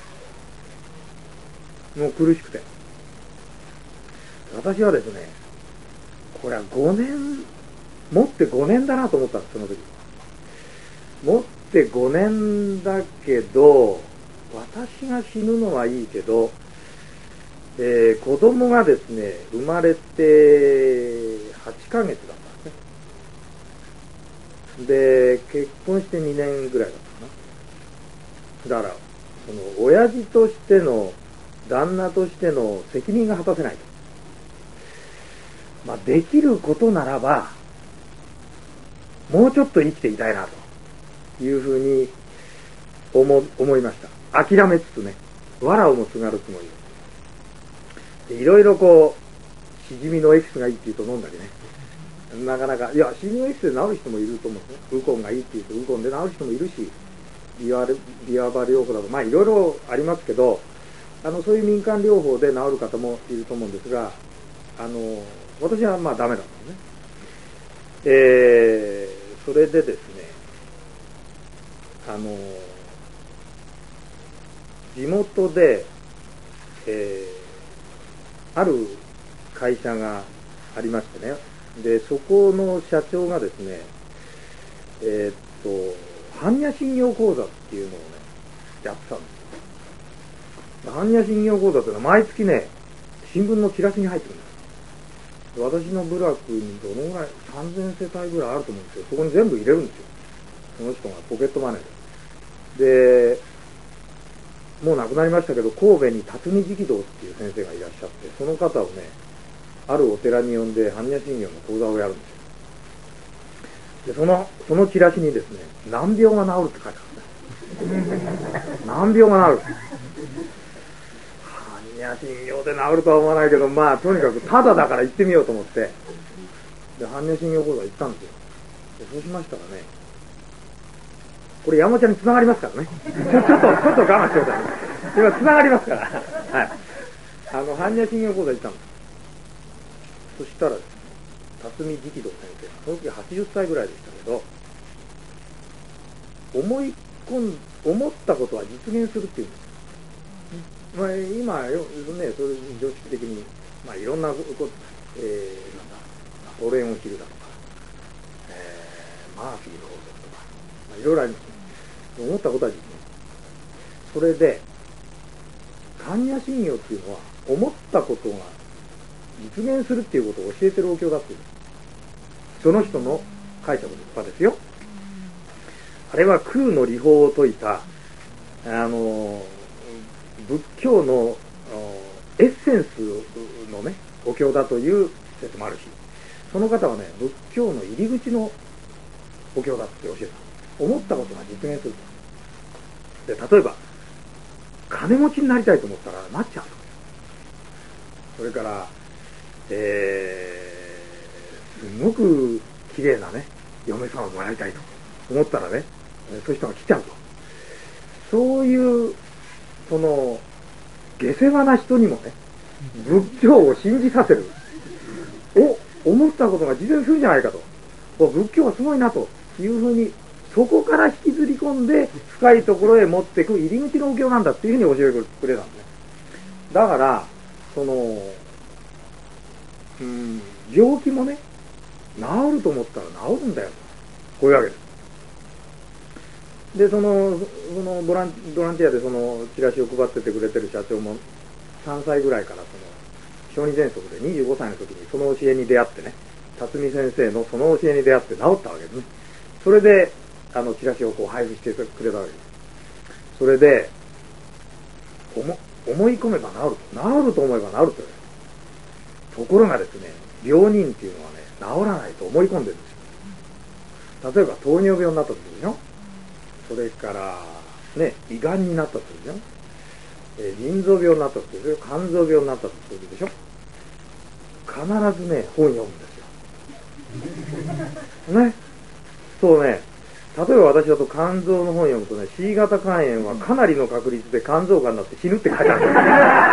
もう苦しくて、私はですね、これはごねん持ってごねんだなと思ったんです。その時持ってごねんだけど、私が死ぬのはいいけど、えー、子供がですね生まれてはちかげつだったんですね。で結婚してにねんぐらいだったかな。だからその親父としての旦那としての責任が果たせないと、まあ、できることならばもうちょっと生きていたいなというふうに 思, 思いました。諦めつつね、藁をもすがるつもりで、いろいろこうしじみのエキスがいいって言うと飲んだりね、なかなかいやしじみのエキスで治る人もいると思うんですね。ウコンがいいって言うとウコンで治る人もいるし、ビワビワバ療法だとまあいろいろありますけど、あのそういう民間療法で治る方もいると思うんですが、あの私はまあダメだったのね。えー、それでですね、あの地元で、えー、ある会社がありましてね、でそこの社長がですね、えー、っと般若心経講座っていうのをねやってたんですよ。般若心経講座っていうのは毎月ね新聞のチラシに入ってるんです。私の部落にどのぐらいさんぜんせたいぐらいあると思うんですよ。そこに全部入れるんですよ、その人がポケットマネーで。でもう亡くなりましたけど、神戸に辰巳直道っていう先生がいらっしゃって、その方をねあるお寺に呼んで般若心経の講座をやるんですよ。でそのそのチラシにですね、難病が治るって書いてあるんです。難病が治る、般若心経で治るとは思わないけど、まあとにかくただだから行ってみようと思って、で般若心経講座行ったんですよ。でそうしましたらね、これ山ちゃんに繋がりますからねちょっとちょっと我慢してくださいね、今繋がりますからはい、あの般若心経講座行ったんです。そしたらですね、辰巳直道先生、その時はちじゅっさいぐらいでしたけど、思い込ん思ったことは実現するっていうんです。まあ、今よ、ね、それ常識的に、まあ、いろんなこと、えー、なんだナポレオンヒルだとか、えー、マーフィーの法則とか、まあ、いろいろありますね。思ったことは実現。それで般若心経っていうのは思ったことが実現するっていうことを教えてるお経だっていう、その人の解釈はですよ。あれは空の理法を説いたあの仏教のエッセンスのねお経だという説もあるし、その方はね仏教の入り口のお経だって教えた。思ったことが実現すると。で例えば金持ちになりたいと思ったらなっちゃうと。それからえー、すごく綺麗なね嫁さんをもらいたいと思ったらね、そういう人が来ちゃうと。そういうその下世話な人にもね仏教を信じさせる、お思ったことが実現するんじゃないかと、仏教はすごいなというふうに、そこから引きずり込んで深いところへ持っていく入り口のお経なんだっていうふうに教えてくれたんですね。だからそのうん病気もね治ると思ったら治るんだよ、こういうわけです。でそのそのボランボランティアでそのチラシを配っててくれてる社長もさんさいぐらいからその小児喘息でにじゅうごさいの時にその教えに出会ってね、辰巳先生のその教えに出会って治ったわけですね。それであのチラシをこう配布してくれたわけです。それで思思い込めば治ると、治ると思えば治ると。ところがですね、病人っていうのはね治らないと思い込んでるんですよ。例えば糖尿病になった時でしょ、それからね胃がんになった時でしょ、えー、腎臓病になった時でしょ、肝臓病になった時でしょ、必ずね本読むんですよね。そうね、例えば私だと肝臓の本読むとね、 C 型肝炎はかなりの確率で肝臓がんになって死ぬって書いてあるん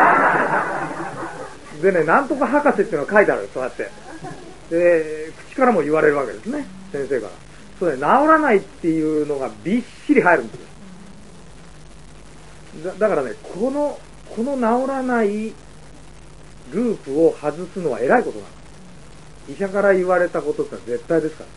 ですでね、なんとか博士っていうのが書いてあるんです。そうやってで口からも言われるわけですね、先生から。そうね、治らないっていうのがびっしり入るんですよ。 だ, だからねこのこの治らないループを外すのは偉いことなの。医者から言われたことってのは絶対ですから。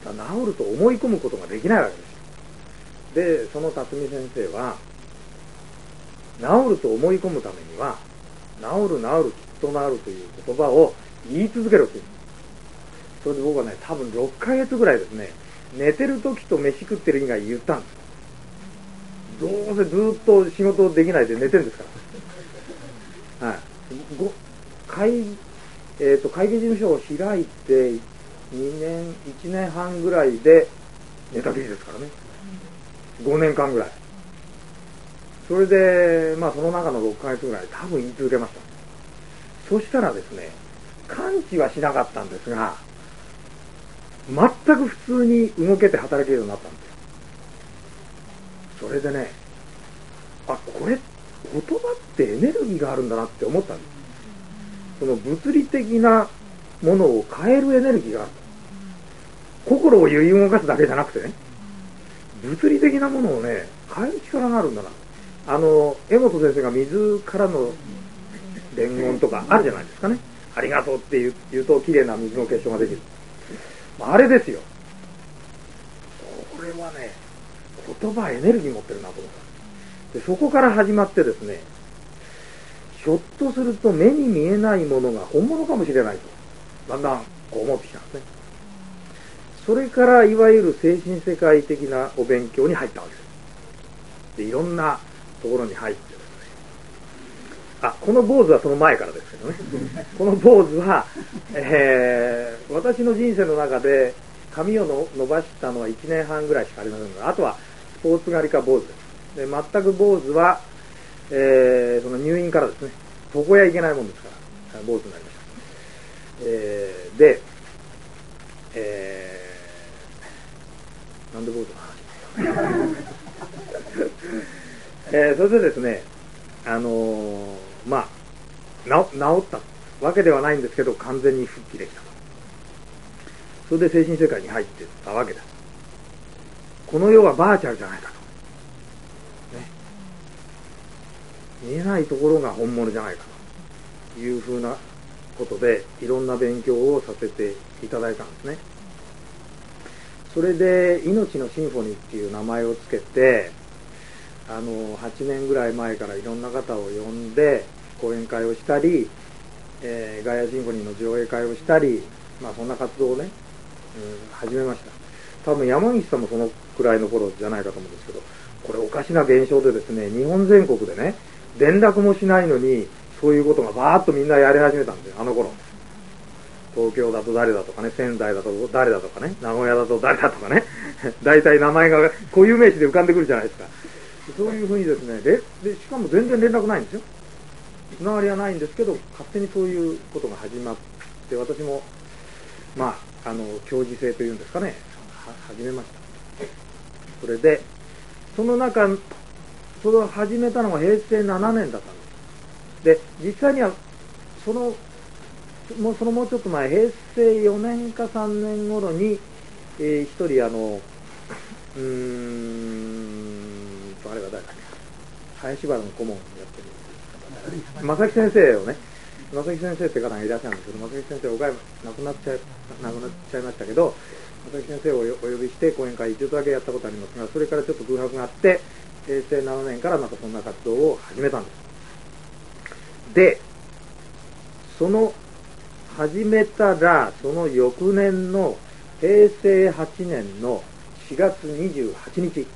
だから治ると思い込むことができないわけですよ。でその辰巳先生は治ると思い込むためには治る治るきっと治るという言葉を言い続けるっていう。それで僕はね多分ろっかげつぐらいですね、寝てる時と飯食ってる以外言ったんです。どうせずっと仕事できないで寝てるんですから、はい、ご会えーと会計事務所を開いてにねんいちねんはんぐらいで寝たきりですからね、ごねんかんぐらい。それでまあその中のろっかげつぐらい多分言い続けました。そしたらですね、完治はしなかったんですが全く普通に動けて働けるようになったんですよ。それでね、あ、これ言葉ってエネルギーがあるんだなって思ったんです。その物理的なものを変えるエネルギーがある。心を揺り動かすだけじゃなくてね、物理的なものをね変える力があるんだな。あの江本先生が水からの伝言とかあるじゃないですかね。ありがとうって言う、言うときれいな水の結晶ができる。あれですよ。これはね言葉エネルギー持ってるなと思った。でそこから始まってですね、ひょっとすると目に見えないものが本物かもしれないとだんだんこう思ってきたんですね。それからいわゆる精神世界的なお勉強に入ったわけです。でいろんなところに入ってですね、あ、この坊主はその前からですけどねこの坊主は、えー、私の人生の中で髪をの伸ばしたのはいちねんはんぐらいしかありませんが、あとはスポーツ狩りか坊主です。で全く坊主は、えー、その入院からですね、床屋行けないもんですから坊主になりました。えー、で、えー、なんで坊主の話えー、それでですね、あのー、まあ治ったわけではないんですけど完全に復帰できたと。それで精神世界に入っていったわけです。この世はバーチャルじゃないかと、ね、見えないところが本物じゃないかというふうなことでいろんな勉強をさせていただいたんですね。それで命のシンフォニーっていう名前をつけて、あのはちねんぐらい前からいろんな方を呼んで講演会をしたり、えー、ガイアシンフォニーの上映会をしたり、まあそんな活動をね、うん、始めました。多分山岸さんもそのくらいの頃じゃないかと思うんですけど、これおかしな現象でですね、日本全国でね、連絡もしないのにそういうことがバーッとみんなやり始めたんですよ、あの頃。東京だと誰だとかね、仙台だと誰だとかね、名古屋だと誰だとかね、大体名前が固有名詞で浮かんでくるじゃないですか。そういうふうにですね、ででしかも全然連絡ないんですよ。つながりはないんですけど、勝手にそういうことが始まって、私もまああの教授制というんですかね、は始めました。それでその中、それを始めたのが平成ななねんだったんです。で実際にはそのもうそのもうちょっと前、平成よねんかさんねん頃に、えー、一人あのうーんとあれは誰だっけ、林原の顧問をやってる正木先生をね、正木先生って方がいらっしゃるんですけど、正木先生、岡山亡くなっちゃい亡くなっちゃいましたけど、正木先生をお呼びして講演会一度だけやったことありますが、それからちょっと空白があって、平成ななねんからまたそんな活動を始めたんです。でその始めたら、その翌年の平成はちねんのしがつにじゅうはちにち、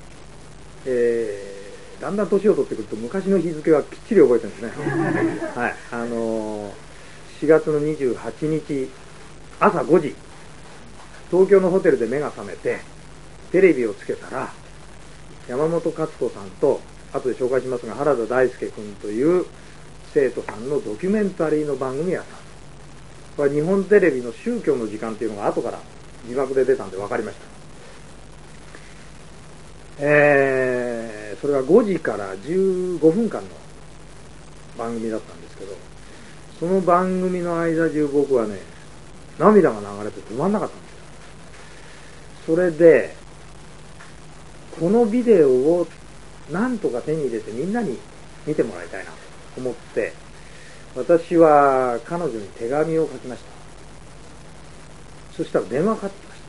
えー、だんだん年を取ってくると昔の日付はきっちり覚えてるんですね。はい、あのー、しがつのにじゅうはちにち朝ごじ、東京のホテルで目が覚めてテレビをつけたら、山本勝子さんと、後で紹介しますが原田大輔君という生徒さんのドキュメンタリーの番組をやった。これ日本テレビの宗教の時間っていうのが後から字幕で出たんで分かりました。えー、それはごじからじゅうごふんかんの番組だったんですけど、その番組の間中僕はね、涙が流れて止まんなかったんですよ。それでこのビデオをなんとか手に入れてみんなに見てもらいたいなと思って、私は彼女に手紙を書きました。そしたら電話かかってきました。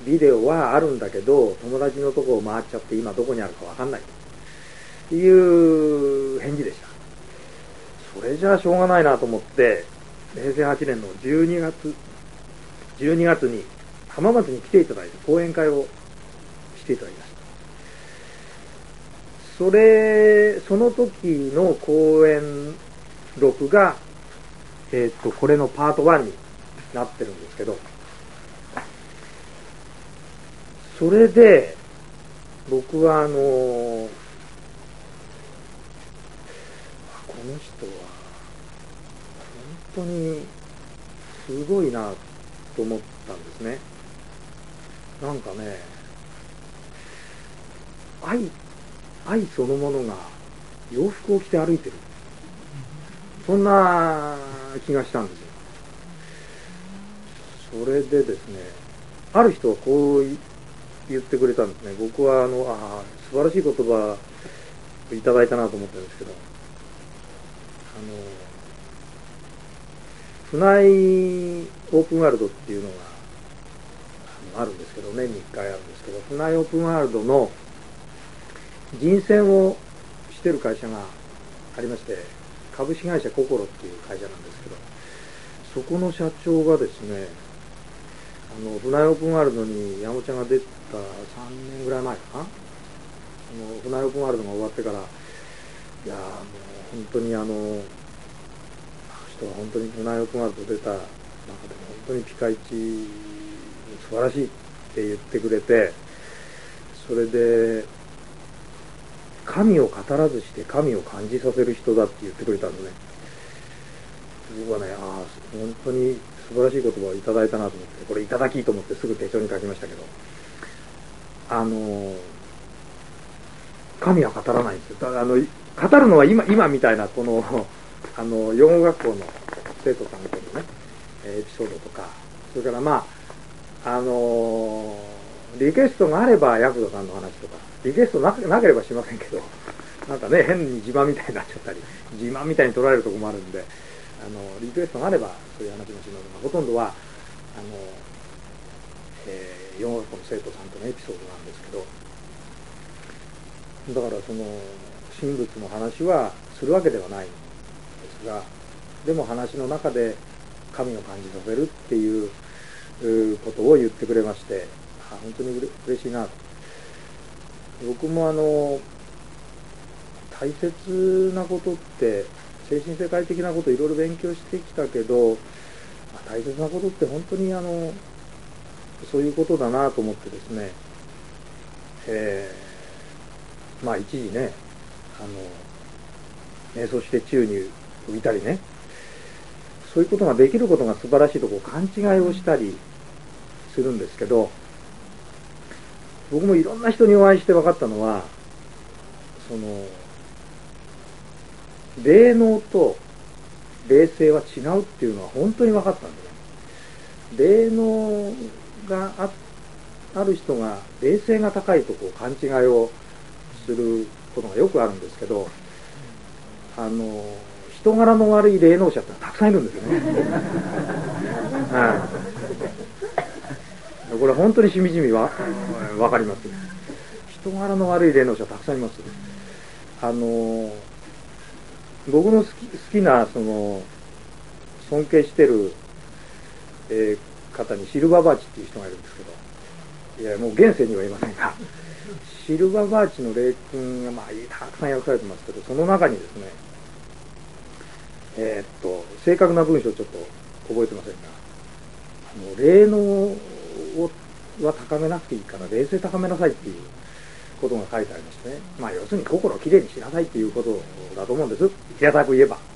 ビデオはあるんだけど友達のところを回っちゃって今どこにあるか分かんないという返事でした。それじゃあしょうがないなと思って、平成はちねんのじゅうにがつじゅうにがつに浜松に来ていただいて講演会をしていただきました。それその時の講演録が、えー、っとこれのパートワンになってるんですけど、それで僕はあのこの人は本当にすごいなと思ったんですね。なんかね、愛愛そのものが洋服を着て歩いてる、そんな気がしたんですよ。それでですね、ある人はこう言ってくれたんですね。僕はあのあ素晴らしい言葉をいただいたなと思ってるんですけど、あの船井オープンワールドっていうのがあるんですけど、年にいっかいあるんですけど、船井オープンワールドの人選をしてる会社がありまして、株式会社ココロっていう会社なんですけど、そこの社長がですね、あの船井オープンワールドに山本ちゃんが出たさんねんぐらい前かな、あの船井オープンワールドが終わってから、いやもう本当にあの人は本当に船井オープンワールド出た中でも本当にピカイチ素晴らしいって言ってくれて、それで神を語らずして神を感じさせる人だって言ってくれたんでね、僕はね、ああ本当に素晴らしい言葉をいただいたなと思って、これいただきと思ってすぐ手帳に書きましたけど、あの神は語らないんですよ。あの語るのは今今みたいなこのあの養護学校の生徒さんとのねエピソードとか、それからまああのリクエストがあればヤクザさんの話とか、リクエスト な, なければしませんけど、なんかね変に自慢みたいになっちゃったり自慢みたいに取られるところもあるんで、あのリクエストがあればそういう話もしますが、ほとんどはあの、えー、養護学校の生徒さんとのエピソードなんですけど、だからその神仏の話はするわけではないんですが、でも話の中で神を感じさせるっていうことを言ってくれまして、あ本当にうれ嬉しいなと。僕もあの大切なことって精神世界的なこといろいろ勉強してきたけど、大切なことって本当にあのそういうことだなと思ってですね、えー、まあ一時ねあの瞑想して宙に浮いたりね、そういうことができることが素晴らしいとこう勘違いをしたりするんですけど、僕もいろんな人にお会いして分かったのは、その霊能と霊性は違うっていうのは本当に分かったんですね。霊能が あ, ある人が霊性が高いとこう勘違いをすることがよくあるんですけど、あの人柄の悪い霊能者ってたくさんいるんですよね。はい、これは本当にしみじみは分かります。人柄の悪い霊能者たくさんいます。あの僕の好き、好きなその尊敬してる、えー、方にシルバーバーチっていう人がいるんですけど、いやもう現世にはいませんが、シルバーバーチの霊君がまあたくさん訳されてますけど、その中にですね、えー、っと正確な文章ちょっと覚えてませんが、あの霊能をは高めなくていいから霊性高めなさいっていうことが書いてありましてね、まあ要するに心をきれいにしなさいっていうことだと思うんです、平たく言えば。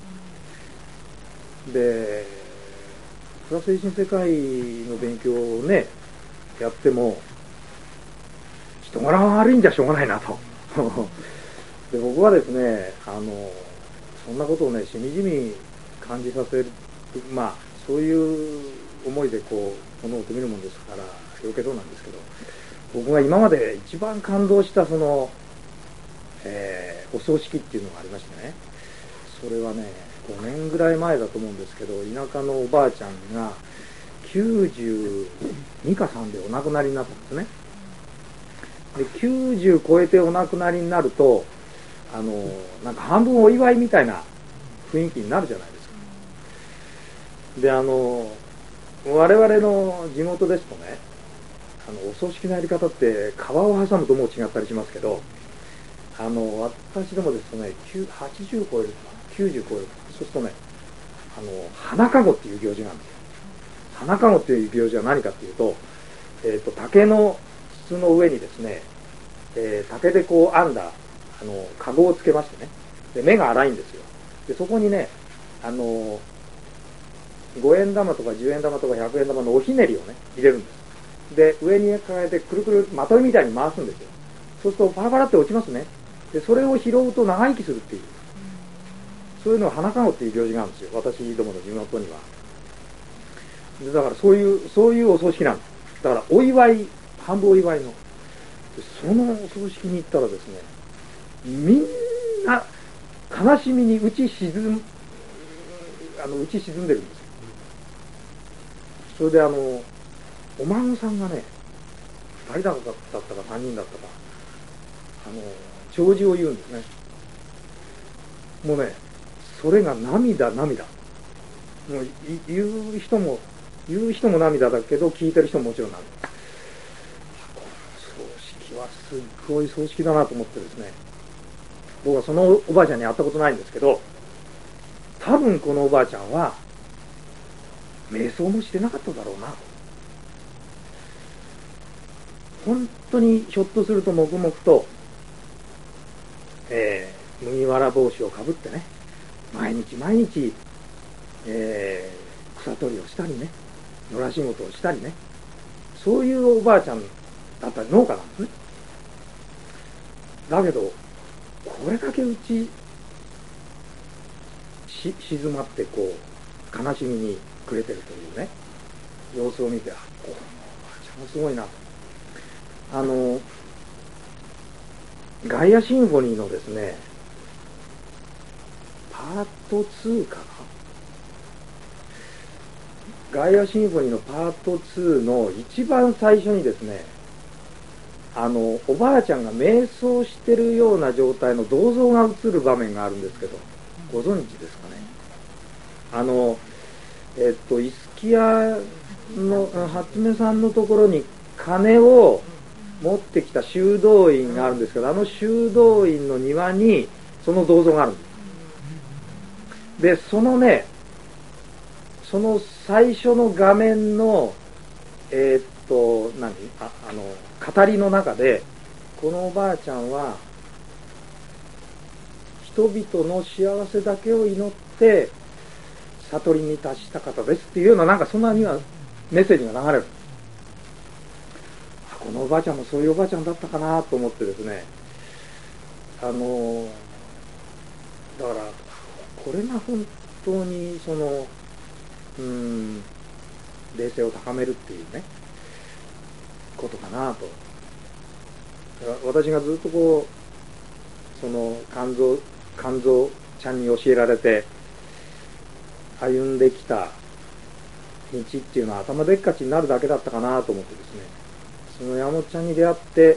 で、それは精神世界の勉強をねやっても人柄が悪いんじゃしょうがないなと。で僕はですね、あのそんなことをねしみじみ感じさせる、まあそういう思いでこう物事見るもんですから余計そうなんですけど、僕が今まで一番感動したその、えー、お葬式っていうのがありましてね、それはねごねんぐらい前だと思うんですけど、田舎のおばあちゃんがきゅうじゅうにかさんでお亡くなりになったんですね。できゅうじゅう超えてお亡くなりになると、あのなんか半分お祝いみたいな雰囲気になるじゃないですか。であの我々の地元ですとね、あのお葬式のやり方って川を挟むともう違ったりしますけど、あの私でもですねはちじゅう超えるとかきゅうじゅう超えるとか、そうするとねあの花かごっていう行事なんですよ。花かごっていう行事は何かっていうと、えー、と竹の筒の上にですね、えー、竹でこう編んだあのかごをつけましてね、で目が粗いんですよ。でそこにねあのごえん玉とかじゅうえん玉とかひゃくえん玉のおひねりをね入れるんです。で上に抱えてくるくるまとめみたいに回すんですよ。そうするとパラパラって落ちますね。でそれを拾うと長生きするっていう、そういうのは花かごっていう行事があるんですよ、私どもの地元には。でだからそういうそういうお葬式なんです。だからお祝い、半分お祝いの。でそのお葬式に行ったらですね、みんな悲しみに打ち沈むあの打ち沈んでるんですよ。それであのお孫さんがねふたりだったかさんにんだったか、あの弔辞を言うんですね。もうねそれが涙涙、もう言う人も言う人も涙だけど聞いてる人ももちろん涙。この葬式はすっごい葬式だなと思ってですね、僕はそのおばあちゃんに会ったことないんですけど、多分このおばあちゃんは瞑想もしてなかっただろうな。本当にひょっとすると黙々と、えー、麦わら帽子をかぶってね、毎日毎日、えー、草取りをしたりね、野良仕事をしたりね、そういうおばあちゃんだったり農家なんですね。だけどこれだけうちし静まってこう悲しみに暮れてるというね様子を見て、あ、このおばあちゃんもすごいなと。あのガイアシンフォニーのですねパートツーかな、ガイアシンフォニーのパートツーの一番最初にですね、あのおばあちゃんが瞑想してるような状態の銅像が映る場面があるんですけど、 ご存知ですかね。あのえっとイスキヤの初音さんのところに鐘を持ってきた修道院があるんですけど、あの修道院の庭にその銅像があるんです。でそのねその最初の画面のえー、っと何 あ, あの語りの中で、このおばあちゃんは人々の幸せだけを祈って悟りに達した方ですっていうような、なんかそんなにはメッセージが流れる。このおばあちゃんもそういうおばあちゃんだったかなと思ってですね、あのだからこれが本当にそのうーん霊性を高めるっていうねことかなと。私がずっとこうその肝臓肝臓ちゃんに教えられて歩んできた道っていうのは頭でっかちになるだけだったかなと思ってですね、その山本ちゃんに出会って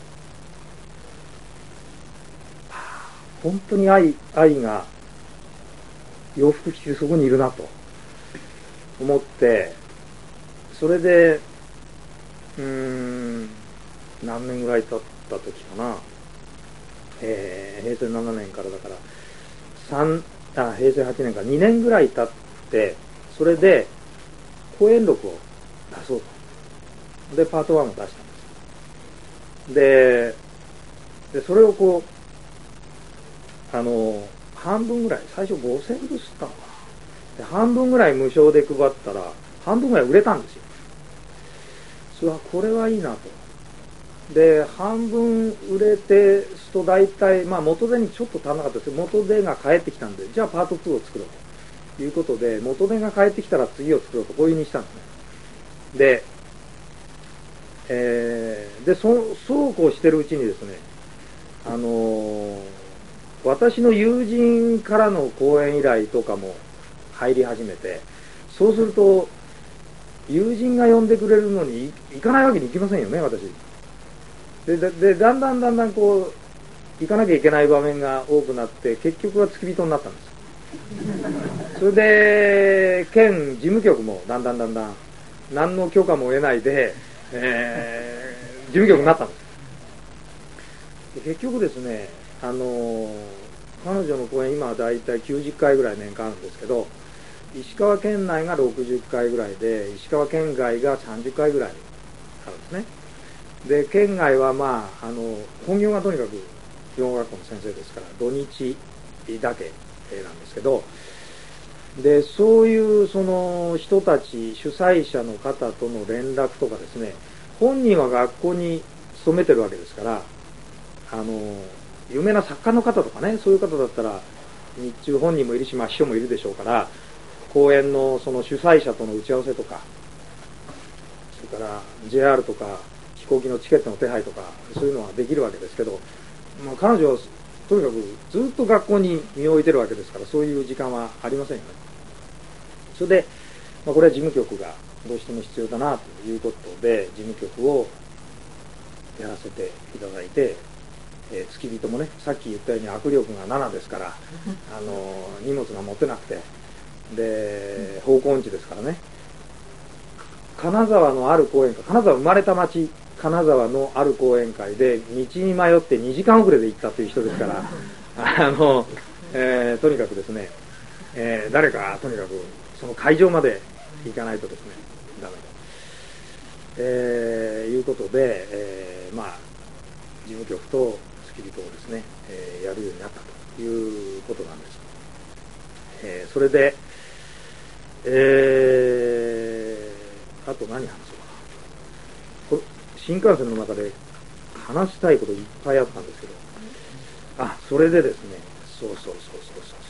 本当に愛愛が洋服着てそこにいるなと思って、それでうーん何年ぐらい経った時かな、えー、へいせいななねんからだから3あへいせいはちねんからにねんぐらい経って、それで講演録を出そうと。でパートワンを出したんです。ででそれをこうあの半分ぐらい、最初ごせんぶ吸ったのかな、で半分ぐらい無償で配ったら半分ぐらい売れたんですよ。それはこれはいいなと。で半分売れてすと大体、まあ、元手にちょっと足らなかったですけど、元手が返ってきたんで、じゃあパートツーを作ろうということで、元手が返ってきたら次を作ろうと、こういうふうにしたんですね。で、えー、でそそうこうしてるうちにですね、あのー、私の友人からの講演依頼とかも入り始めて、そうすると友人が呼んでくれるのに行かないわけにいきませんよね、私。で, で, でだんだんだんだんこう行かなきゃいけない場面が多くなって、結局は付き人になったんです。それで県事務局もだんだんだんだん何の許可も得ないで、えー、事務局になったんです。で結局ですね、あのー、彼女の講演今はだいたいきゅうじゅっかいぐらい年間あるんですけど、石川県内がろくじゅっかいぐらいで、石川県外がさんじゅっかいぐらいあるんですね。で県外はまあ、あの本業がとにかく養護学校の先生ですから土日だけなんですけど、でそういうその人たち主催者の方との連絡とかですね、本人は学校に勤めてるわけですから、あの有名な作家の方とかね、そういう方だったら日中本人もいるし、まあ、秘書もいるでしょうから、講演のその主催者との打ち合わせとか、それから ジェイアール とか飛行機のチケットの手配とか、そういうのはできるわけですけど、まあ、彼女はとにかくずっと学校に身を置いてるわけですから、そういう時間はありませんよね。それで、まあ、これは事務局がどうしても必要だなということで事務局をやらせていただいて、えー、付き人もね、さっき言ったように握力がななですから、あの荷物が持てなくて、で方向音痴ですからね、金沢のある講演会、金沢生まれた町金沢のある講演会で道に迷ってにじかん遅れで行ったという人ですからあの、えー、とにかくですね、えー、誰かとにかくその会場まで行かないとですねダメと、えー、いうことで、えー、まあ事務局と付き人をですね、えー、やるようになったということなんです。えー、それで、えー、あと何話そうかな。これ新幹線の中で話したいこといっぱいあったんですけど、あ、それでですね、そうそうそうそうそう